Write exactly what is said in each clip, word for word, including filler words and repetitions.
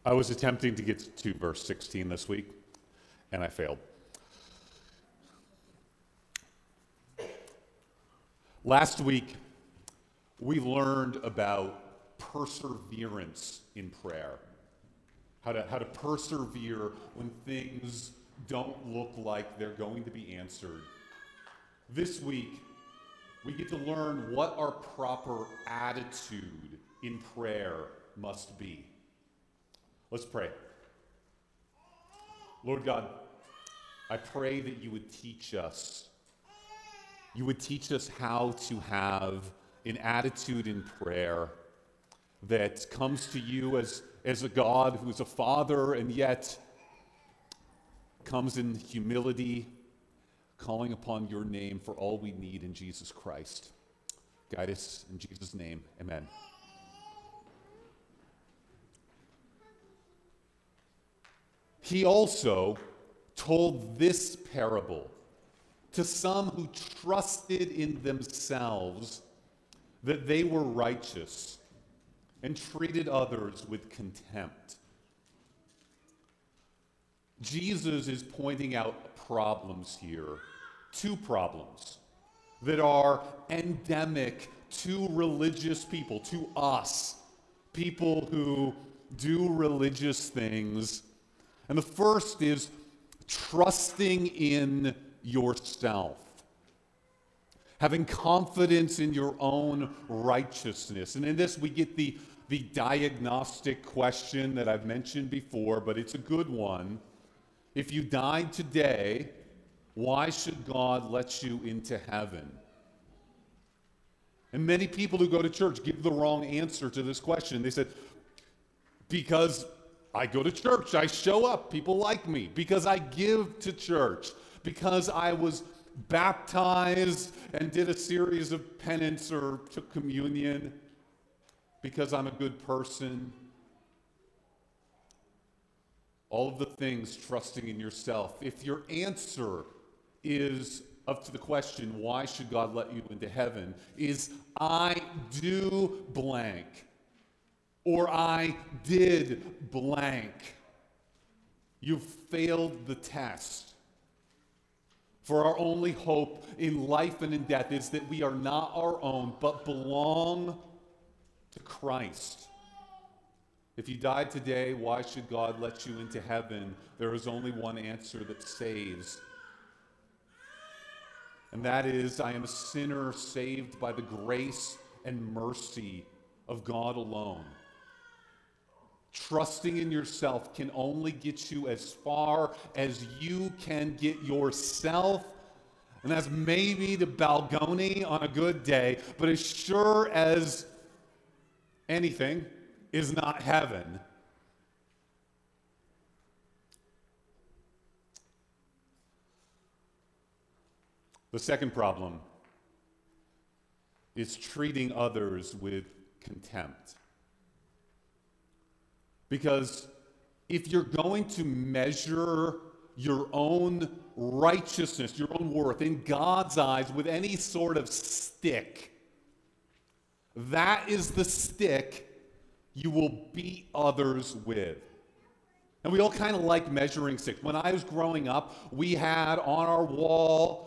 I was attempting to get to verse sixteen this week, and I failed. Last week, we learned about perseverance in prayer. How to, how to persevere when things don't look like they're going to be answered. This week, we get to learn what our proper attitude in prayer must be. Let's pray. Lord God, I pray that you would teach us. You would teach us how to have an attitude in prayer that comes to you as, as a God who's a father and yet comes in humility, calling upon your name for all we need in Jesus Christ. Guide us in Jesus' name. Amen. He also told this parable to some who trusted in themselves that they were righteous and treated others with contempt. Jesus is pointing out problems here, two problems that are endemic to religious people, to us, people who do religious things. And the first is trusting in yourself, having confidence in your own righteousness. And in this, we get the, the diagnostic question that I've mentioned before, but it's a good one. If you died today, why should God let you into heaven? And many people who go to church give the wrong answer to this question. They said, because I go to church, I show up, people like me, because I give to church, because I was baptized and did a series of penance or took communion, because I'm a good person. All of the things, trusting in yourself. If your answer is up to the question, why should God let you into heaven, is I do blank, or I did blank, you've failed the test. For our only hope in life and in death is that we are not our own, but belong to Christ. If you died today, why should God let you into heaven? There is only one answer that saves. And that is, I am a sinner saved by the grace and mercy of God alone. Trusting in yourself can only get you as far as you can get yourself, and that's maybe the Balgony on a good day, but as sure as anything is not heaven. The second problem is treating others with contempt. Because if you're going to measure your own righteousness, your own worth in God's eyes with any sort of stick, that is the stick you will beat others with. And we all kind of like measuring sticks. When I was growing up, we had on our wall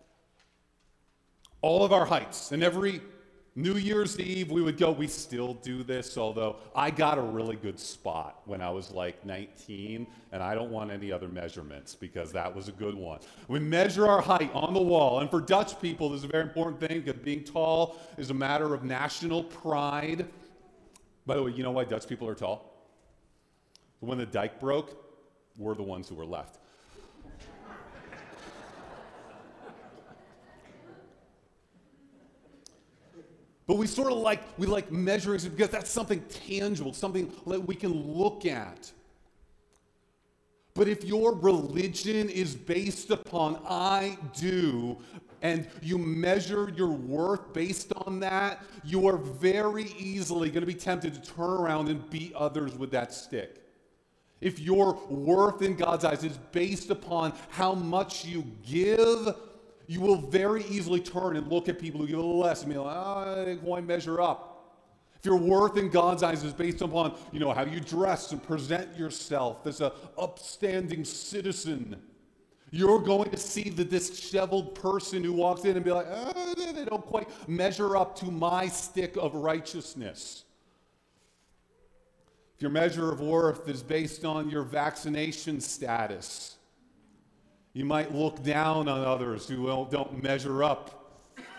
all of our heights, and every New Year's Eve, we would go, we still do this, although I got a really good spot when I was like nineteen, and I don't want any other measurements because that was a good one. We measure our height on the wall, and for Dutch people, this is a very important thing because being tall is a matter of national pride. By the way, you know why Dutch people are tall? When the dike broke, we're the ones who were left. But we sort of like, we like measuring because that's something tangible, something that we can look at. But if your religion is based upon I do, and you measure your worth based on that, you are very easily going to be tempted to turn around and beat others with that stick. If your worth in God's eyes is based upon how much you give, you will very easily turn and look at people who give a little less and be like, oh, I didn't quite measure up. if your worth in God's eyes is based upon, you know, how you dress and present yourself as an upstanding citizen, you're going to see the disheveled person who walks in and be like, oh, they don't quite measure up to my stick of righteousness. If your measure of worth is based on your vaccination status, you might look down on others who don't measure up.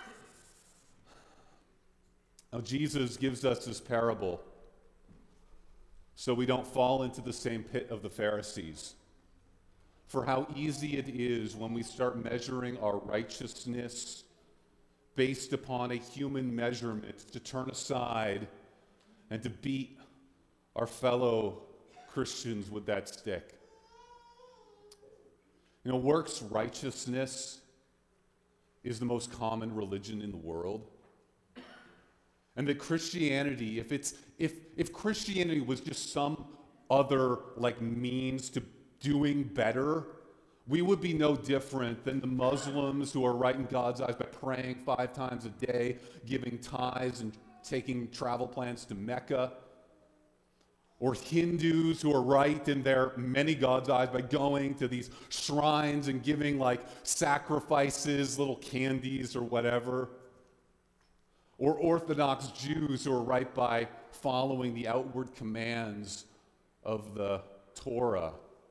Now, Jesus gives us this parable so we don't fall into the same pit of the Pharisees. For how easy it is when we start measuring our righteousness based upon a human measurement to turn aside and to beat our fellow Christians with that stick. You know, works righteousness is the most common religion in the world. And that Christianity, if it's if if Christianity was just some other like means to doing better, we would be no different than the Muslims who are right in God's eyes by praying five times a day, giving tithes and taking travel plans to Mecca. Or Hindus who are right in their many God's eyes by going to these shrines and giving like sacrifices, little candies or whatever. Or Orthodox Jews who are right by following the outward commands of the Torah.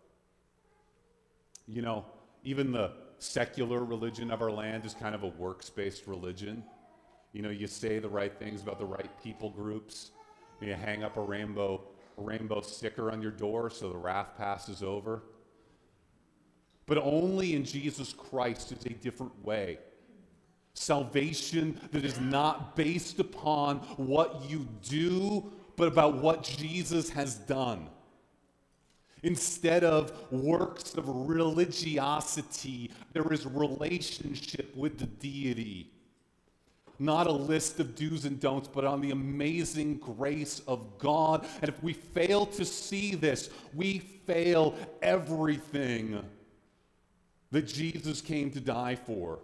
You know, even the secular religion of our land is kind of a works-based religion. You know, you say the right things about the right people groups. You hang up a rainbow, a rainbow sticker on your door so the wrath passes over. But only in Jesus Christ is a different way. Salvation that is not based upon what you do, but about what Jesus has done. Instead of works of religiosity, there is relationship with the deity. Not a list of do's and don'ts, but on the amazing grace of God. And if we fail to see this, we fail everything that Jesus came to die for.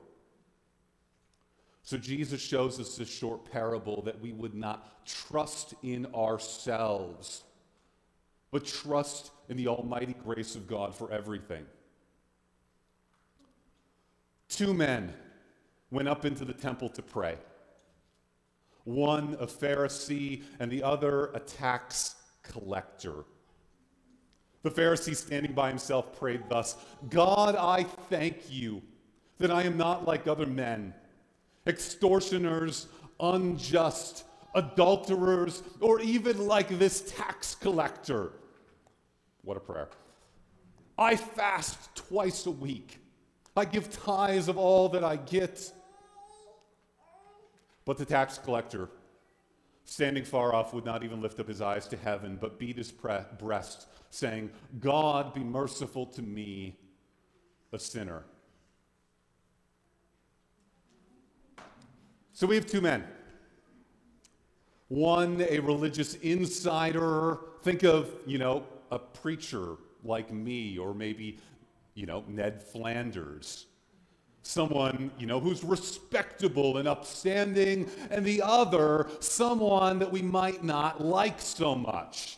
So Jesus shows us this short parable that we would not trust in ourselves, but trust in the almighty grace of God for everything. Two men went up into the temple to pray. One a Pharisee and the other a tax collector. The Pharisee, standing by himself, prayed thus, God, I thank you that I am not like other men, extortioners, unjust, adulterers, or even like this tax collector. What a prayer. I fast twice a week. I give tithes of all that I get. But the tax collector, standing far off, would not even lift up his eyes to heaven, but beat his pre- breast, saying, God, be merciful to me, a sinner. So we have two men. One, a religious insider. Think of, you know, a preacher like me, or maybe, you know, Ned Flanders. Someone, you know, who's respectable and upstanding, and the other, someone that we might not like so much.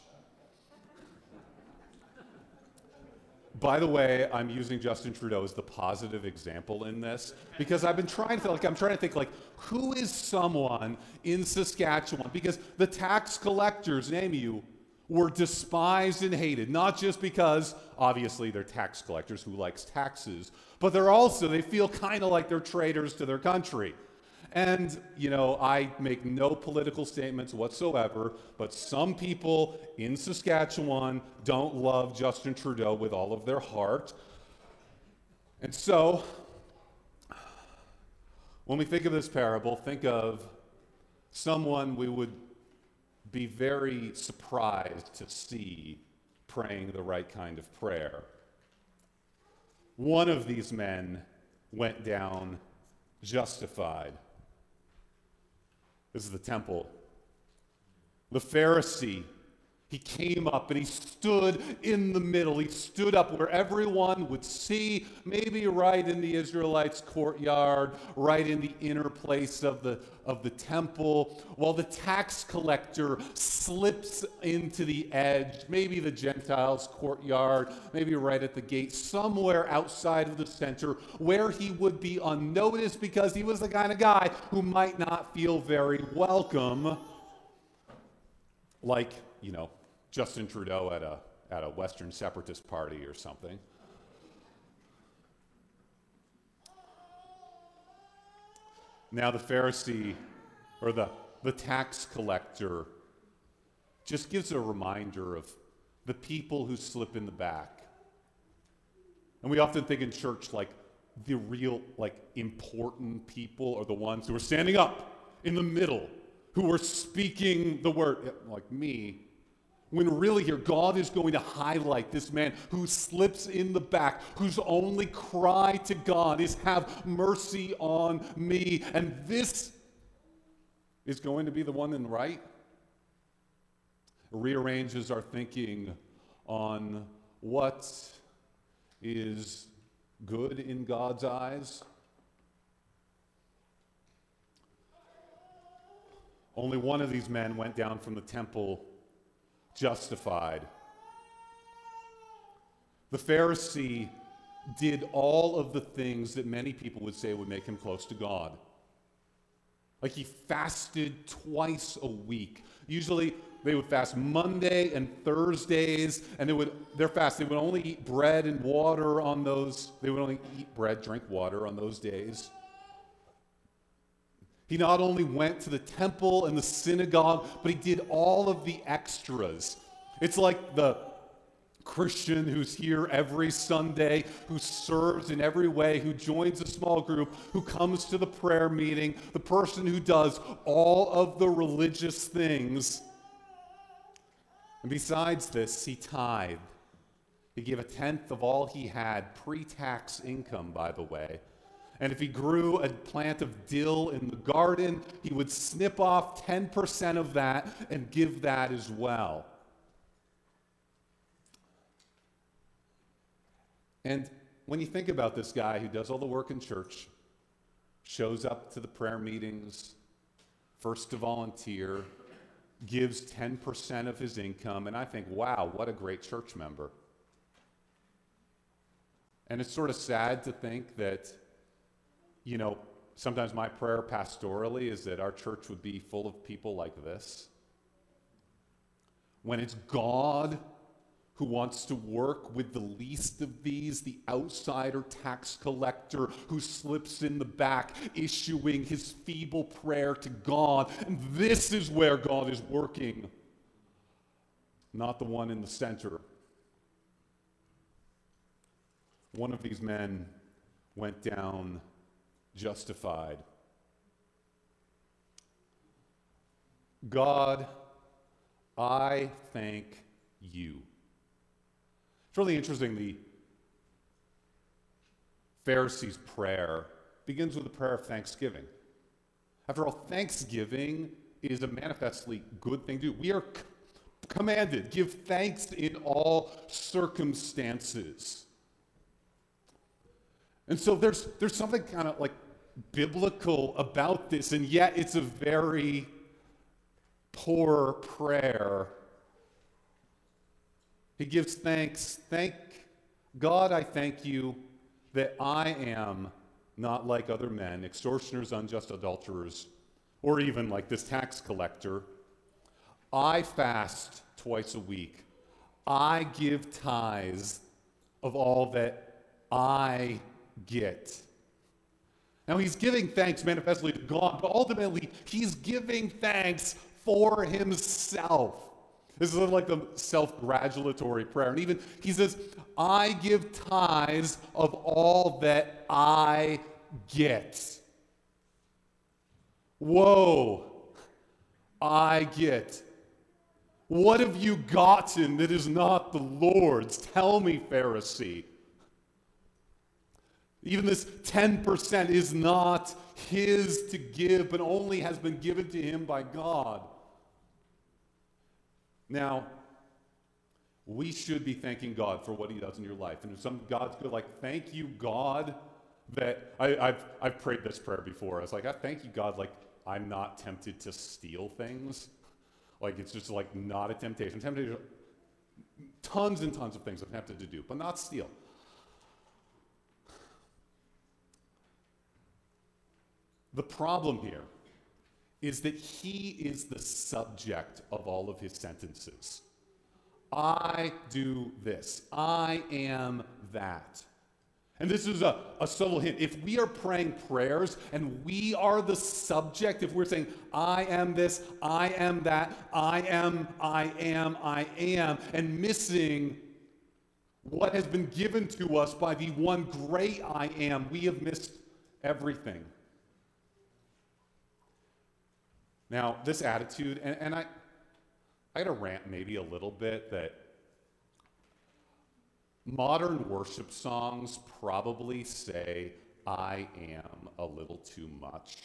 By the way, I'm using Justin Trudeau as the positive example in this because I've been trying to like I'm trying to think like who is someone in Saskatchewan, because the tax collectors, name you, were despised and hated, not just because obviously they're tax collectors who likes taxes, but they're also they feel kind of like they're traitors to their country. And, you know, I make no political statements whatsoever, but some people in Saskatchewan don't love Justin Trudeau with all of their heart. And so, when we think of this parable, think of someone we would be very surprised to see praying the right kind of prayer. One of these men went down justified. This is the temple. The Pharisee, He came up and he stood in the middle. He stood up where everyone would see, maybe right in the Israelites' courtyard, right in the inner place of the, of the temple, while the tax collector slips into the edge, maybe the Gentiles' courtyard, maybe right at the gate, somewhere outside of the center, where he would be unnoticed because he was the kind of guy who might not feel very welcome, like, you know, Justin Trudeau at a, at a Western separatist party or something. Now the Pharisee, or the, the tax collector, just gives a reminder of the people who slip in the back. And we often think in church like the real, like, important people are the ones who are standing up in the middle, who are speaking the word, like me. When really here, God is going to highlight this man who slips in the back, whose only cry to God is, have mercy on me. And this is going to be the one in the right. It rearranges our thinking on what is good in God's eyes. Only one of these men went down from the temple justified. The Pharisee did all of the things that many people would say would make him close to God. Like, he fasted twice a week. Usually they would fast Monday and Thursdays, and they would their fast, they would only eat bread and water on those, they would only eat bread, drink water on those days. He not only went to the temple and the synagogue, but he did all of the extras. It's like the Christian who's here every Sunday, who serves in every way, who joins a small group, who comes to the prayer meeting, the person who does all of the religious things. And besides this, he tithed. He gave a tenth of all he had, pre-tax income, by the way. And if he grew a plant of dill in the garden, he would snip off ten percent of that and give that as well. And when you think about this guy who does all the work in church, shows up to the prayer meetings, first to volunteer, gives ten percent of his income, and I think, wow, what a great church member. And it's sort of sad to think that, you know, sometimes my prayer pastorally is that our church would be full of people like this. When it's God who wants to work with the least of these, the outsider tax collector who slips in the back, issuing his feeble prayer to God. And this is where God is working, not the one in the center. One of these men went down justified. God, I thank you. It's really interesting. The Pharisee's prayer begins with a prayer of thanksgiving. After all, thanksgiving is a manifestly good thing to do. We are c- commanded, give thanks in all circumstances. And so there's there's something kind of like biblical about this, and yet it's a very poor prayer. He gives thanks. Thank God, I thank you that I am not like other men, extortioners, unjust adulterers, or even like this tax collector. I fast twice a week. I give tithes of all that I get. Now, he's giving thanks manifestly to God, but ultimately he's giving thanks for himself. This is like the self-gratulatory prayer. And even he says, I give tithes of all that I get. Whoa, I get. What have you gotten that is not the Lord's? Tell me, Pharisee. Even this ten percent is not his to give, but only has been given to him by God. Now, we should be thanking God for what he does in your life. And if some God's good, like, thank you, God, that I, I've, I've prayed this prayer before. I was like, I thank you, God, like, I'm not tempted to steal things. Like, it's just like not a temptation. Temptation, tons and tons of things I'm tempted to do, but not steal. The problem here is that he is the subject of all of his sentences. I do this. I am that. And this is a, a subtle hint. If we are praying prayers and we are the subject, if we're saying, I am this, I am that, I am, I am, I am, and missing what has been given to us by the one great I am, we have missed everything. Now, this attitude, and, and I, I got to rant maybe a little bit that modern worship songs probably say, I am a little too much.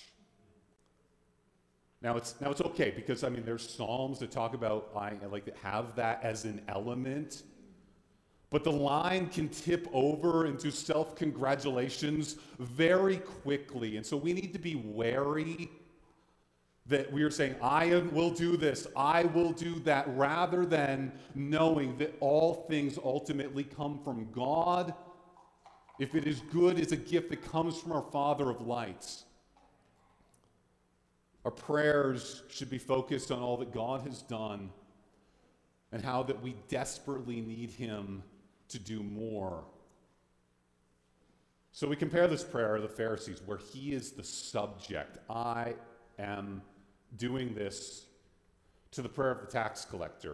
Now it's, now it's okay because, I mean, there's psalms that talk about, I like that have that as an element, but the line can tip over into self-congratulations very quickly. And so we need to be wary that we are saying, I will do this, I will do that, rather than knowing that all things ultimately come from God. If it is good, it's a gift that comes from our Father of lights. Our prayers should be focused on all that God has done and how that we desperately need him to do more. So we compare this prayer to the Pharisees, where he is the subject. I am doing this, to the prayer of the tax collector.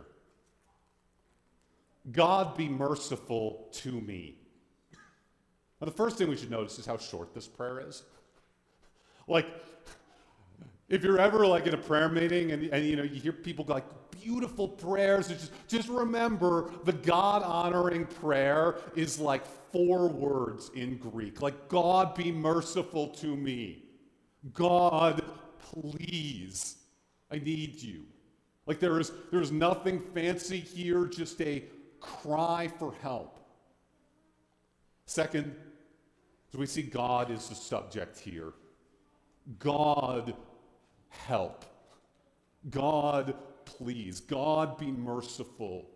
God, be merciful to me. Now, the first thing we should notice is how short this prayer is. Like, if you're ever like in a prayer meeting and, and you know you hear people like beautiful prayers, just, just remember the God-honoring prayer is like four words in Greek. Like, God, be merciful to me. God, please, I need you. Like, there is, there is nothing fancy here, just a cry for help. Second, so we see God is the subject here. God, help. God, please. God, be merciful.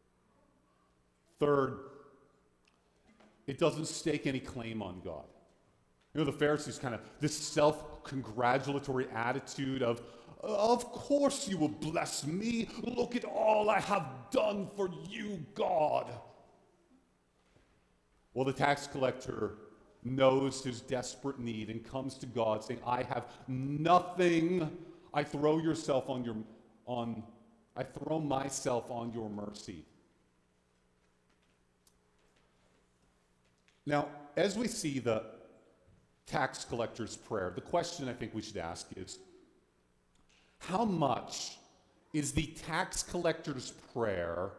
Third, it doesn't stake any claim on God. You know, the Pharisees kind of, this self-congratulatory attitude of, of course you will bless me. Look at all I have done for you, God. Well, the tax collector knows his desperate need and comes to God saying, I have nothing. I throw yourself on your, on, I throw myself on your mercy. Now, as we see the tax collector's prayer, the question I think we should ask is, how much is the tax collector's prayer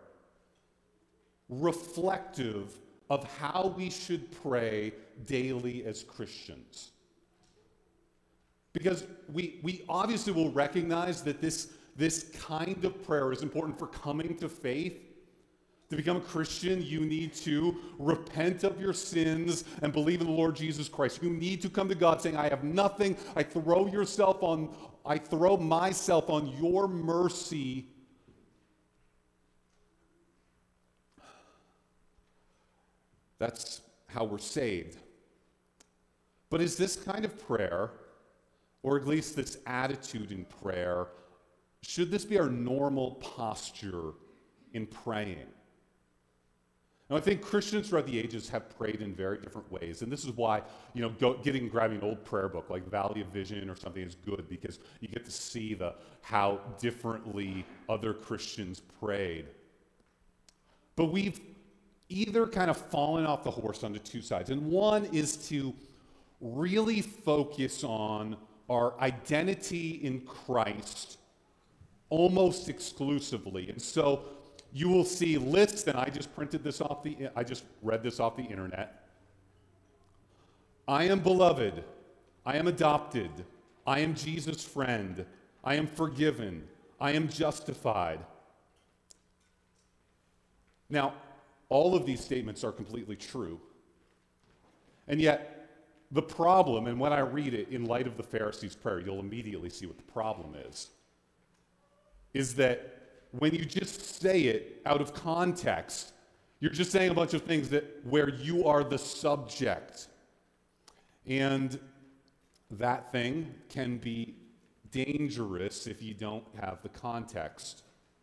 reflective of how we should pray daily as Christians? Because we, we obviously will recognize that this, this kind of prayer is important for coming to faith. To become a Christian, you need to repent of your sins and believe in the Lord Jesus Christ. You need to come to God saying, I have nothing. I throw yourself on, I throw myself on your mercy. That's how we're saved. But is this kind of prayer, or at least this attitude in prayer, should this be our normal posture in praying? Now, I think Christians throughout the ages have prayed in very different ways, and this is why, you know, go, getting grabbing an old prayer book like Valley of Vision or something is good, because you get to see the how differently other Christians prayed. But we've either kind of fallen off the horse onto two sides, and one is to really focus on our identity in Christ almost exclusively, and so you will see lists, and I just printed this off the, I just read this off the internet. I am beloved. I am adopted. I am Jesus' friend. I am forgiven. I am justified. Now, all of these statements are completely true. And yet, the problem, and when I read it in light of the Pharisees' prayer, you'll immediately see what the problem is, is that when you just say it out of context, you're just saying a bunch of things that where you are the subject. And that thing can be dangerous if you don't have the context.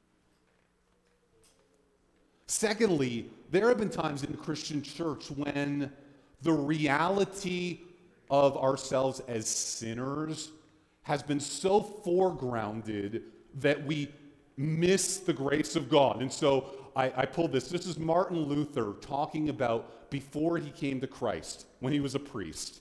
Secondly, there have been times in the Christian church when the reality of ourselves as sinners has been so foregrounded that we miss the grace of God. And so I, I pulled this. This is Martin Luther talking about before he came to Christ, when he was a priest.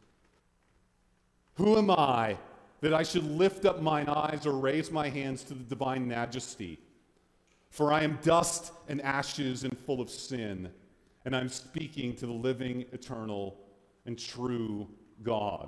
Who am I that I should lift up mine eyes or raise my hands to the divine majesty? For I am dust and ashes and full of sin, and I'm speaking to the living, eternal, and true God.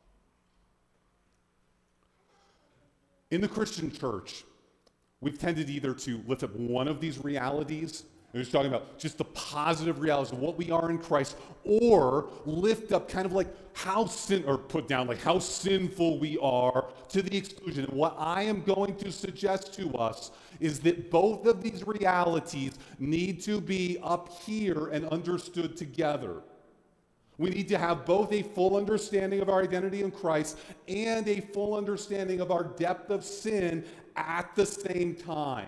In the Christian church, we've tended either to lift up one of these realities, and he's talking about just the positive realities of what we are in Christ, or lift up kind of like how sin, or put down like how sinful we are to the exclusion. And what I am going to suggest to us is that both of these realities need to be up here and understood together. We need to have both a full understanding of our identity in Christ and a full understanding of our depth of sin at the same time.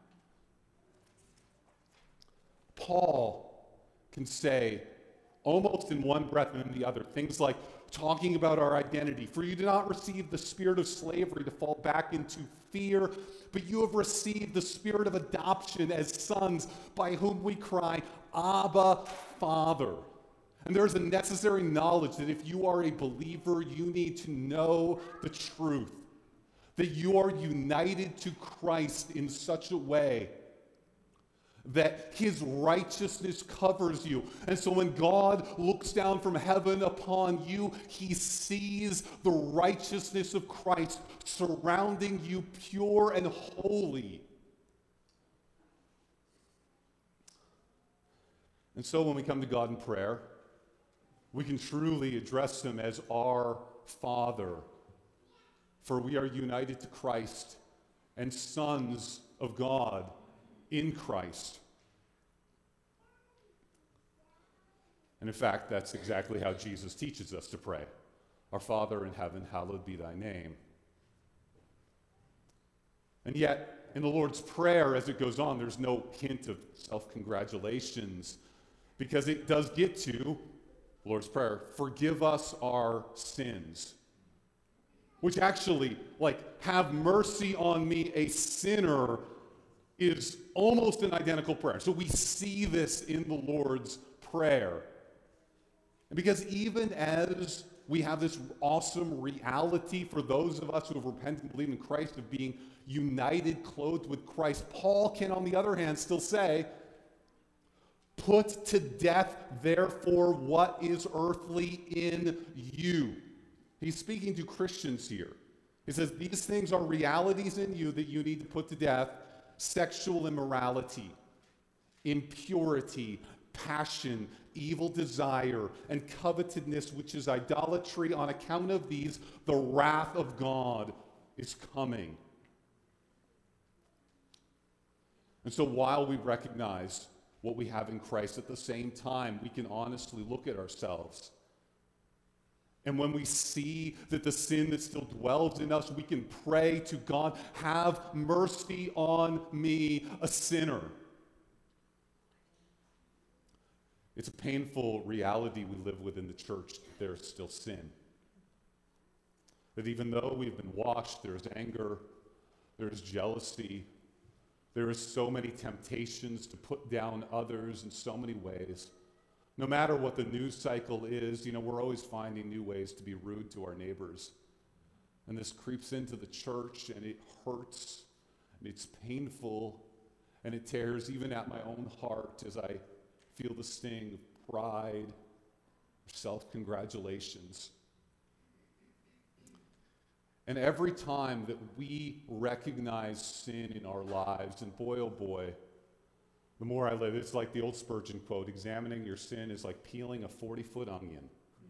Paul can say, almost in one breath and in the other, things like talking about our identity. For you do not receive the spirit of slavery to fall back into fear, but you have received the spirit of adoption as sons, by whom we cry, Abba, Father. And there's a necessary knowledge that if you are a believer, you need to know the truth, that you are united to Christ in such a way that his righteousness covers you. And so when God looks down from heaven upon you, he sees the righteousness of Christ surrounding you, pure and holy. And so when we come to God in prayer, we can truly address him as our Father, for we are united to Christ and sons of God in Christ. And in fact, that's exactly how Jesus teaches us to pray. Our Father in heaven, hallowed be thy name. And yet, in the Lord's Prayer, as it goes on, there's no hint of self-congratulations, because it does get to, the Lord's Prayer, forgive us our sins. Which actually, like, have mercy on me, a sinner, is almost an identical prayer. So we see this in the Lord's Prayer. And because even as we have this awesome reality for those of us who have repented and believed in Christ of being united, clothed with Christ, Paul can, on the other hand, still say, put to death, therefore, what is earthly in you. He's speaking to Christians here. He says, these things are realities in you that you need to put to death: sexual immorality, impurity, passion, evil desire, and covetousness, which is idolatry. On account of these, the wrath of God is coming. And so while we recognize what we have in Christ, at the same time, we can honestly look at ourselves. And when we see that the sin that still dwells in us, we can pray to God, have mercy on me, a sinner. It's a painful reality we live with in the church that there is still sin. That even though we've been washed, there is anger, there is jealousy, there is so many temptations to put down others in so many ways. No matter what the news cycle is, you know, we're always finding new ways to be rude to our neighbors. And this creeps into the church, and it hurts, and it's painful, and it tears even at my own heart as I feel the sting of pride, self-congratulations. And every time that we recognize sin in our lives, and boy, oh boy, The more I live, it's like the old Spurgeon quote, examining your sin is like peeling a forty-foot onion.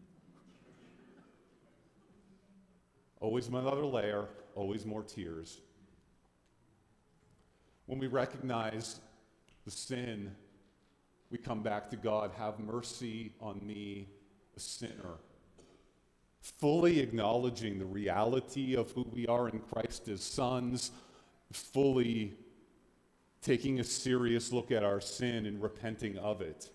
Always another layer, always more tears. When we recognize the sin, we come back to God. Have mercy on me, a sinner. Fully acknowledging the reality of who we are in Christ as sons, fully taking a serious look at our sin and repenting of it.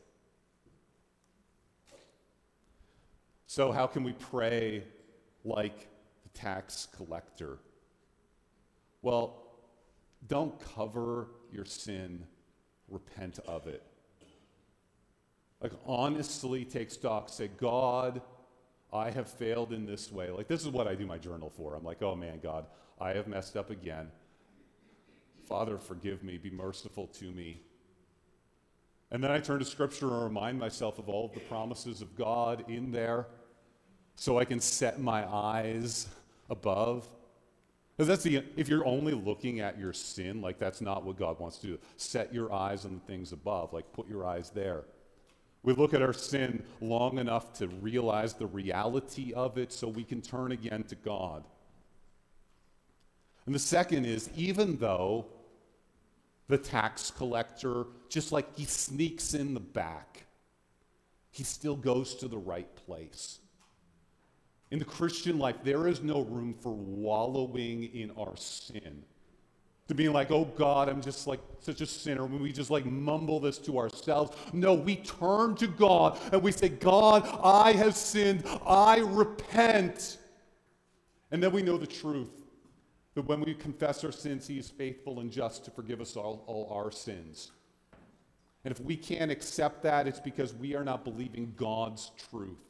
So how can we pray like the tax collector? Well, don't cover your sin, repent of it. Like, honestly take stock, say, God, I have failed in this way. Like, this is what I do my journal for. I'm like, oh man, God, I have messed up again. Father, forgive me, be merciful to me. And then I turn to Scripture and remind myself of all of the promises of God in there so I can set my eyes above. Because that's the, if you're only looking at your sin, like, that's not what God wants to do. Set your eyes on the things above, like put your eyes there. We look at our sin long enough to realize the reality of it so we can turn again to God. And the second is, even though the tax collector, just like he sneaks in the back, he still goes to the right place. In the Christian life, there is no room for wallowing in our sin. To being like, oh God, I'm just like such a sinner. When we just like mumble this to ourselves. No, we turn to God and we say, God, I have sinned. I repent. And then we know the truth. That when we confess our sins, he is faithful and just to forgive us all, all our sins. And if we can't accept that, it's because we are not believing God's truth.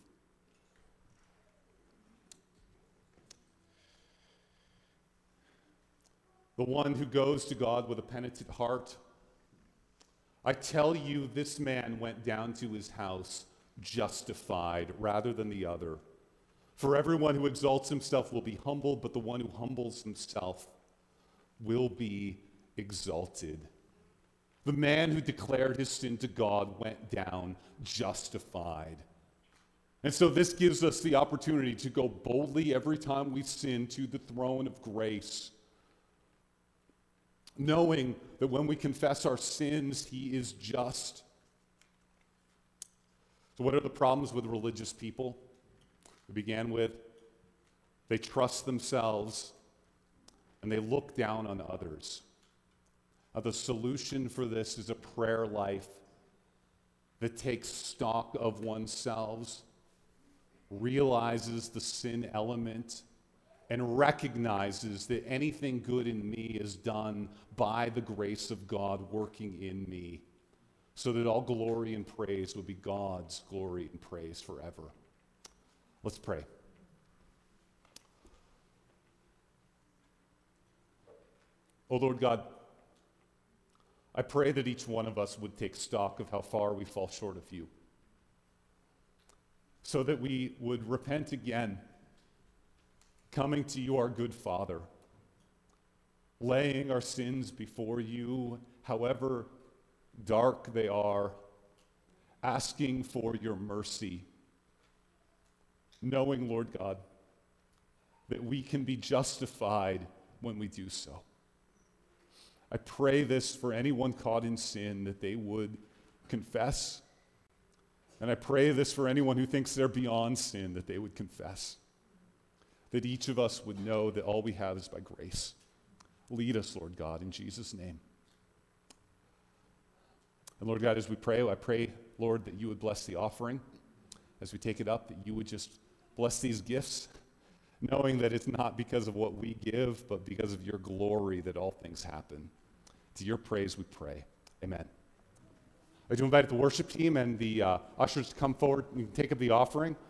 The one who goes to God with a penitent heart, I tell you, this man went down to his house justified rather than the other. For everyone who exalts himself will be humbled, but the one who humbles himself will be exalted. The man who declared his sin to God went down justified. And so this gives us the opportunity to go boldly every time we sin to the throne of grace, knowing that when we confess our sins, he is just. So what are the problems with religious people? We began with, they trust themselves and they look down on others. Now, the solution for this is a prayer life that takes stock of oneself, realizes the sin element, and recognizes that anything good in me is done by the grace of God working in me, so that all glory and praise will be God's glory and praise forever. Let's pray. Oh Lord God, I pray that each one of us would take stock of how far we fall short of you, so that we would repent again, coming to you, our good Father, laying our sins before you, however dark they are, asking for your mercy, knowing, Lord God, that we can be justified when we do so. I pray this for anyone caught in sin, that they would confess. And I pray this for anyone who thinks they're beyond sin, that they would confess. That each of us would know that all we have is by grace. Lead us, Lord God, in Jesus' name. And Lord God, as we pray, I pray, Lord, that you would bless the offering as we take it up, that you would just bless these gifts, knowing that it's not because of what we give, but because of your glory that all things happen. To your praise we pray. Amen. I'd like to invite the worship team and the uh, ushers to come forward and take up the offering.